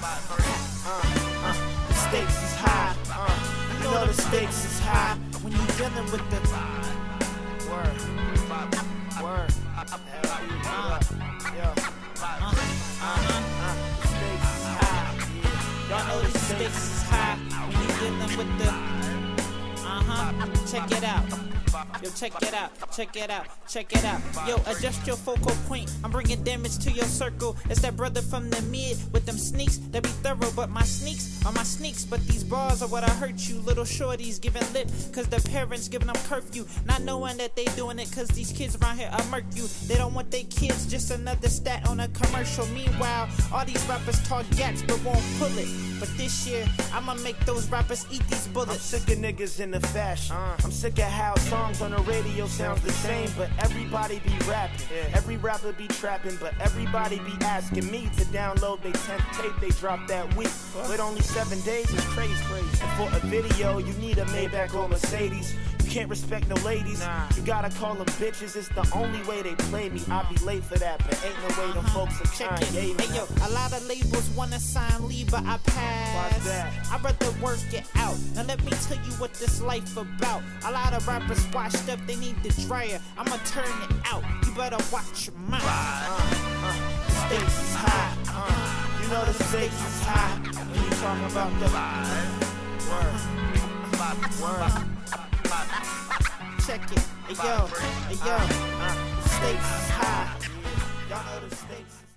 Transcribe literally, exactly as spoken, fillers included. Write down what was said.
Uh, uh, the stakes is high. Uh, you know the stakes is high when you dealing with the word, word. Uh, yeah. Uh, uh, the stakes is high. Yeah. Y'all know the stakes is high when you dealing with the. Uh huh. Check it out. Yo, check it out, check it out, check it out. Yo, adjust your focal point. I'm bringing damage to your circle. It's that brother from the mid with them sneaks that be thorough, but my sneaks are my sneaks. But these bars are what I hurt you. Little shorties giving lip cause the parents giving them curfew, not knowing that they doing it cause these kids around here are murk you. They don't want their kids, just another stat on a commercial. Meanwhile, all these rappers talk gats but won't pull it. But this year, I'ma make those rappers eat these bullets. I'm sick of niggas in the fashion. Uh, I'm sick of how songs on the radio sounds the same, but everybody be rapping. Yeah. Every rapper be trapping, but everybody be asking me to download their tenth tape they dropped that week. What? With only seven days, it's crazy, crazy. And for a video, you need a Maybach or Mercedes. You can't respect no ladies. Nah. You gotta call them bitches. It's the only way they play me. I be late for that, but ain't no way them uh-huh. folks are trying. Hey yo, a lot of labels wanna sign Lee, but I pass. Why's that? I'd rather work it out. Now let me tell you what this life about. A lot of rappers washed up, they need the dryer. I'ma turn it out. You better watch your mouth. Uh, uh, the stakes is high. Uh, you know the stakes is high. When you talking about the word, word. Check it. Hey yo, hey yo. Uh, the stakes is high. Y'all know the stakes.